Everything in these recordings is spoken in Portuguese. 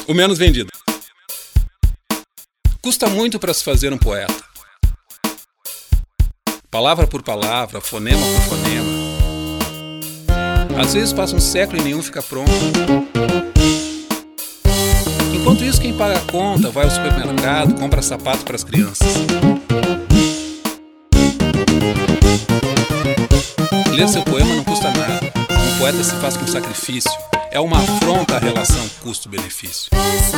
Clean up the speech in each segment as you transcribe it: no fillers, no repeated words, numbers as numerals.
O menos vendido. Custa muito para se fazer um poeta. Palavra por palavra, fonema por fonema. Às vezes passa um século e nenhum fica pronto. Enquanto isso, quem paga a conta vai ao supermercado, compra sapato para as crianças. Ler seu poema não custa nada. Um poeta se faz com sacrifício. É uma afronta à relação custo-benefício.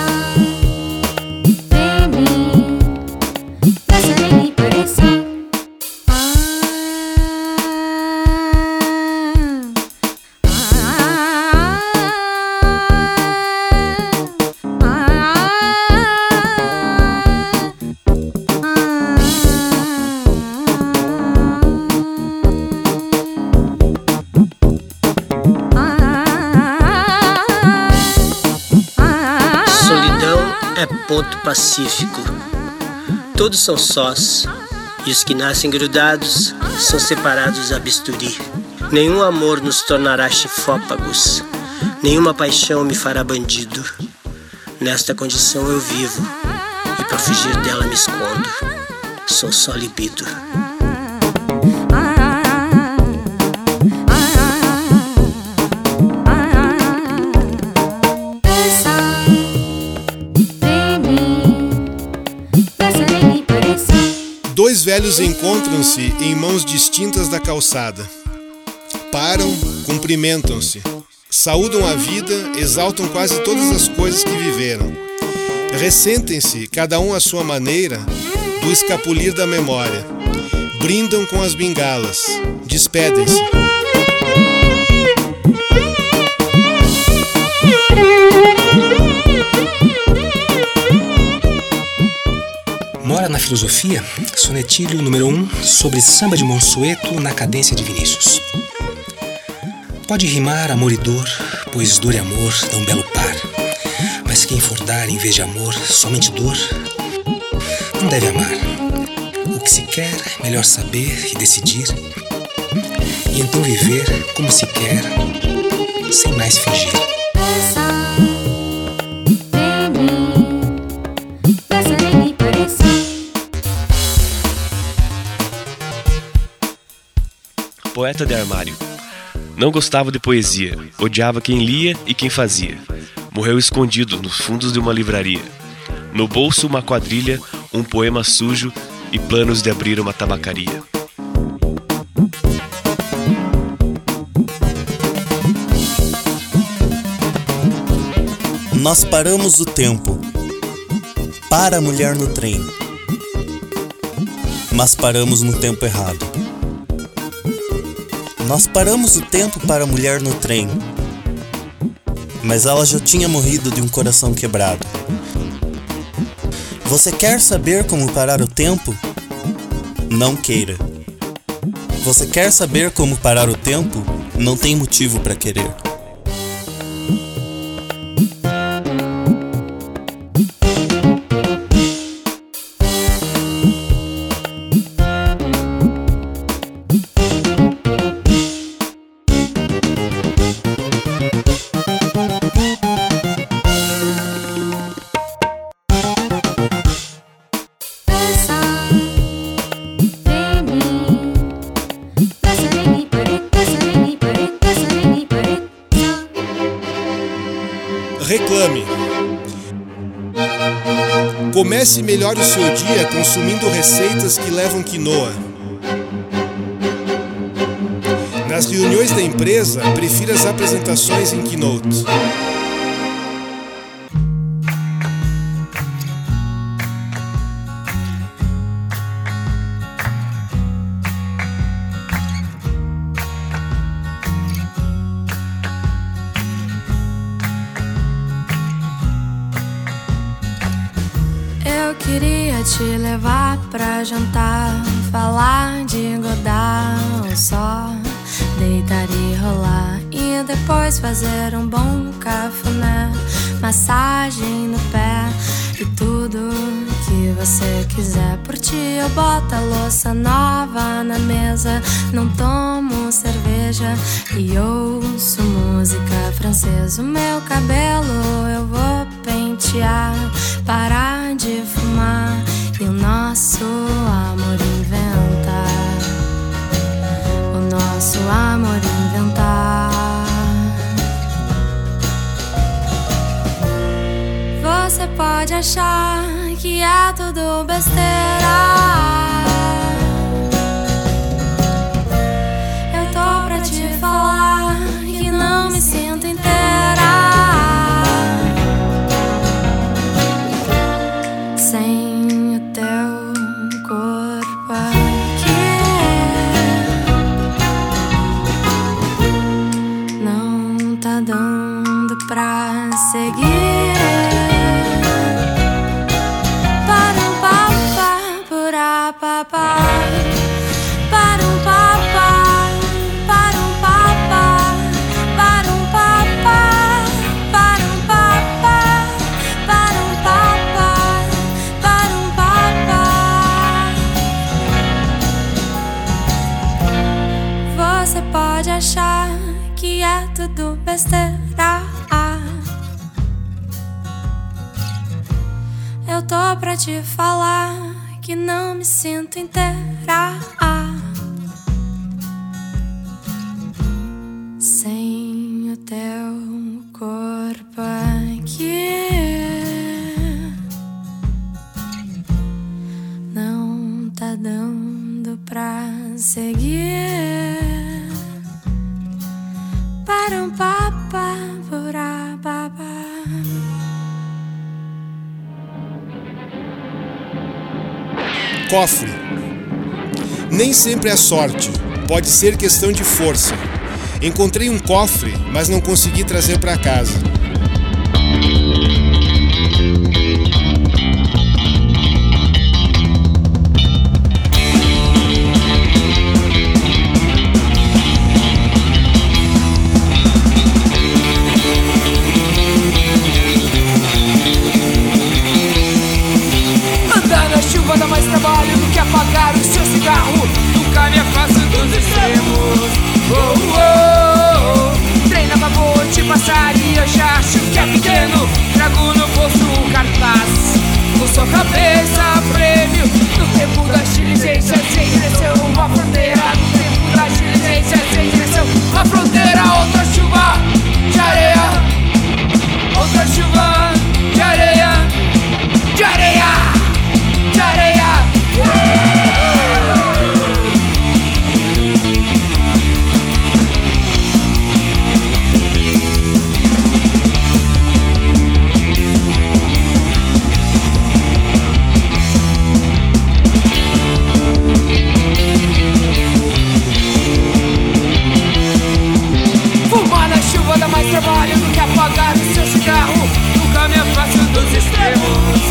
É ponto pacífico. Todos são sós, e os que nascem grudados são separados a bisturi. Nenhum amor nos tornará chifópagos, nenhuma paixão me fará bandido. Nesta condição eu vivo, e para fugir dela me escondo. Sou só libido. Dois velhos encontram-se em mãos distintas da calçada. Param, cumprimentam-se, saúdam a vida, exaltam quase todas as coisas que viveram. Ressentem-se, cada um à sua maneira, do escapulir da memória. Brindam com as bengalas, despedem-se. Mora na filosofia, sonetilho número 1 sobre samba de Monsueto na cadência de Vinícius. Pode rimar amor e dor, pois dor e amor dão belo par. Mas quem for dar em vez de amor somente dor, não deve amar. O que se quer, melhor saber e decidir, e então viver como se quer, sem mais fingir. Poeta de armário. Não gostava de poesia, odiava quem lia e quem fazia. Morreu escondido nos fundos de uma livraria. No bolso uma quadrilha, um poema sujo e planos de abrir uma tabacaria. Nós paramos o tempo para a mulher no trem, mas paramos no tempo errado. Nós paramos o tempo para a mulher no trem, mas ela já tinha morrido de um coração quebrado. Você quer saber como parar o tempo? Não queira. Você quer saber como parar o tempo? Não tem motivo para querer. Reclame. Comece melhor o seu dia consumindo receitas que levam quinoa. Nas reuniões da empresa, prefira as apresentações em Keynote. Eu queria te levar pra jantar, falar de Godard ou só deitar e rolar, e depois fazer um bom cafuné, massagem no pé e tudo que você quiser. Por ti eu boto a louça nova na mesa, não tomo cerveja e ouço música francesa. O meu cabelo eu vou pentear pode achar que é tudo besteira. Eu tô pra te falar que não me sinto inteira sem o teu corpo aqui. Não tá dando pra seguir. Você pode achar que é tudo besteira. Eu tô pra te falar que não me sinto inteira sem o teu corpo aqui. Não tá dando pra seguir. Para um papa, pura papa. Cofre. Nem sempre é sorte, pode ser questão de força. Encontrei um cofre, mas não consegui trazer para casa. Andar na chuva dá mais trabalho do que apagar o seu cigarro. Nunca me afasto dos extremos. Treina favor de passaria, já acho que é pequeno. Trago no bolso um cartaz com sua cabeça prêmio. No tempo das diligências sem direção, uma fronteira. No tempo das diligências sem direção, uma fronteira. Outra chuva de areia, outra chuva de areia, de areia, de areia. Fumar na chuva dá mais trabalho do que apagar o seu cigarro. Nunca me afasto dos extremos.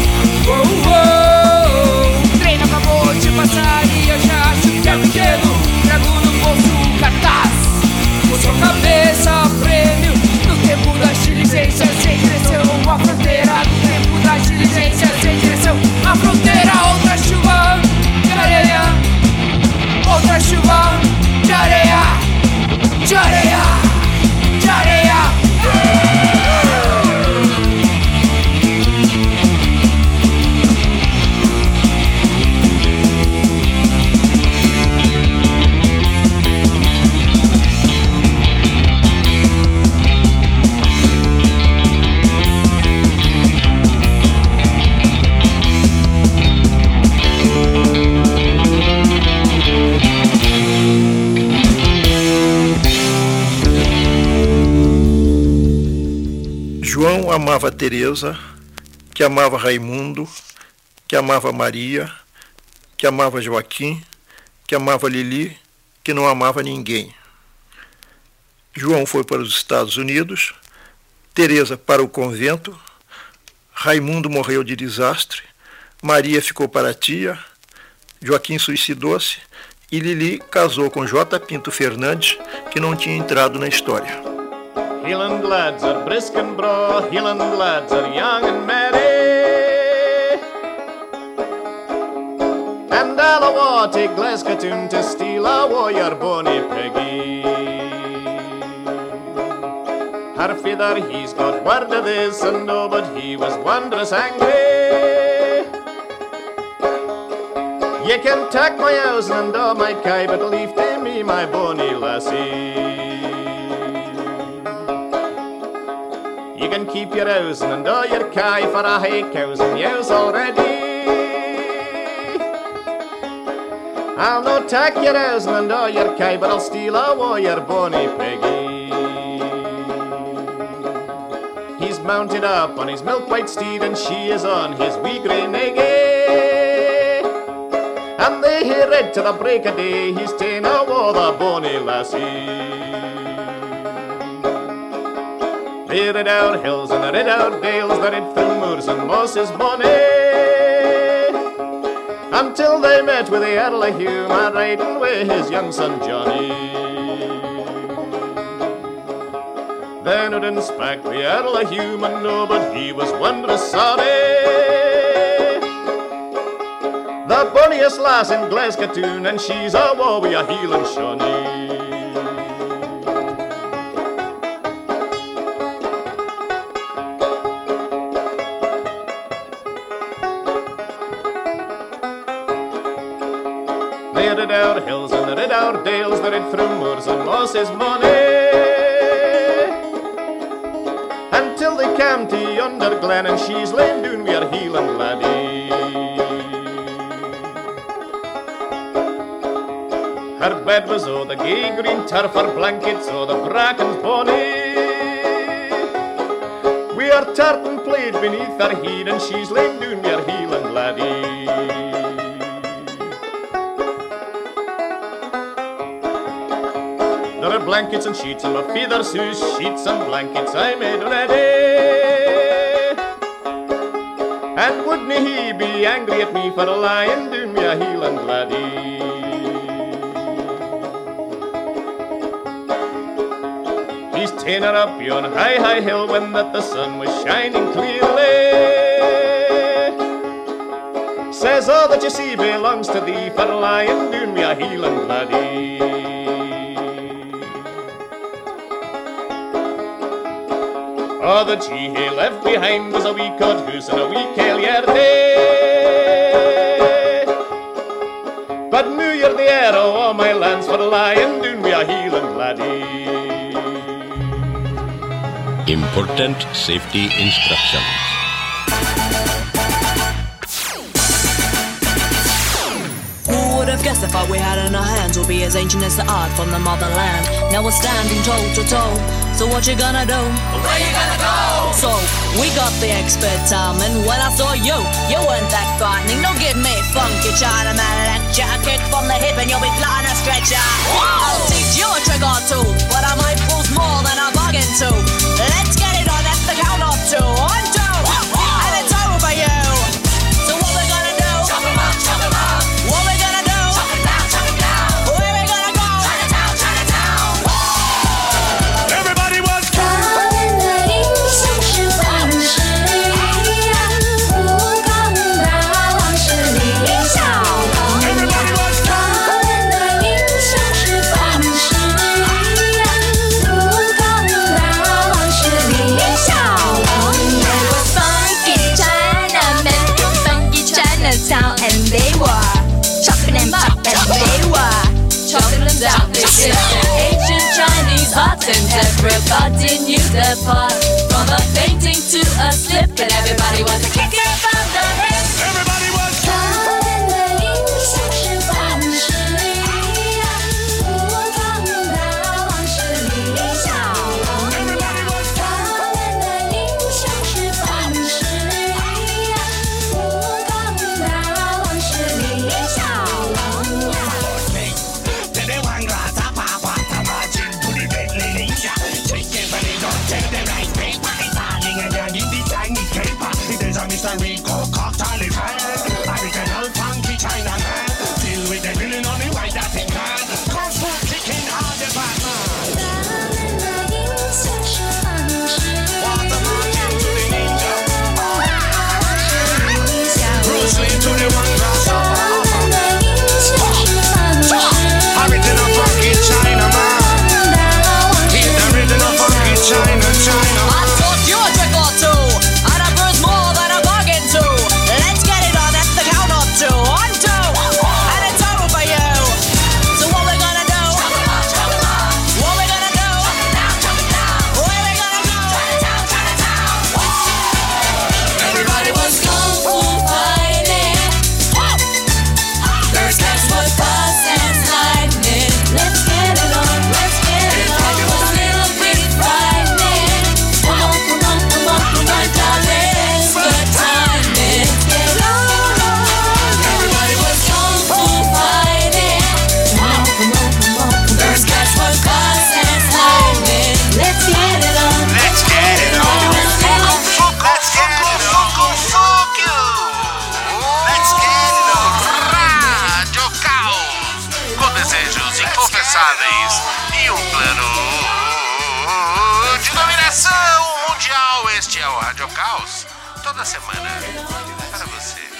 Treina a favor de passaria, já acho que é pequeno. Trago no bolso um cartaz com sua cabeça prêmio. No tempo das diligências sem direção, uma fronteira. No tempo das diligências sem direção, uma fronteira. Outra chuva de areia, outra chuva de areia, de areia, de areia. João amava Teresa, que amava Raimundo, que amava Maria, que amava Joaquim, que amava Lili, que não amava ninguém. João foi para os Estados Unidos, Teresa para o convento, Raimundo morreu de desastre, Maria ficou para a tia, Joaquim suicidou-se e Lili casou com J. Pinto Fernandes, que não tinha entrado na história. Hieland lads are brisk and braw, Hieland lads are young and merry. And all a war take Glasgow to steal a warrior bonny Peggy. Her father he's got word of this and no, but he was wondrous angry. Ye can take my house and all my kye, but leave to me my bonny lassie. you can keep your housing and all your kye for a hay cows and ewes already. I'll no take your housing and all your kye, but I'll steal awa your bonny Peggy. He's mounted up on his milk-white steed and she is on his wee grey naggy. And they hear red to the break of day, he's ta'en awa the bonny lassie. They rid out hills and they rid out dales, they rid through moors and mosses bonny, until they met with the Earl of Hume a riding with his young son Johnny. Then Udin spak the Earl of Hume and no, but he was wondrous sorry. The bonniest lass in Glasgow, and she's a woe wi' a heel and shawny. They rid out hills and they rid out dales, they rid through moors and mosses money, until they came to yonder glen and she's lain down wi' her heel and laddie. Her bed was o' the gay green turf, her blankets o' the brackens bonny, wi' her tartan played beneath her head and she's lain down wi' her heel and laddie. There are blankets and sheets and my feathers whose sheets and blankets I made ready. And wouldn't he be angry at me for lying down me a heel and laddie? He's ta'en her up yon high, high hill when that the sun was shining clearly. Says all that you see belongs to thee for lying down me a heel and laddie. All that she had left behind was a wee cod goose and a wee kale yardie. But now you're the heir of all my lands for lying down wi' a heel and laddie. Important safety instructions. Guess the fight we had in our hands will be as ancient as the art from the motherland. Now we're standing toe to toe. So what you gonna do? Where you gonna go? So we got the expert time, and when I saw you weren't that frightening. Don't give me funky Chinaman lecture. A kick from the hip and you'll be flying a stretcher. I'll teach you a trick or two, but I might pull more than I'm bargain to. Let's get it on at the count of 2. 1, 2, and it's over for you. So what we gonna do? Chop 'em up, chop 'em up. What we gonna do? Chop it down, chop it down. Where we gonna go? Chinatown, Chinatown. Everybody was 他们的英雄是方世玉，不公的王是李小龙。他们的英雄是方世玉，不公的王是李小龙。There was funky Chinamen from funky Chinatown, and they were chopping them up, and they were chopping them down. This is ancient Chinese art, and everybody knew the part. From a painting to a slip, and everybody was a kick it from the hip. Everybody was 他们的英雄是方世玉，不公的王是李小龙。他们的英雄是方世玉，不公的王是李小龙。 Mr. Rico toda semana para você.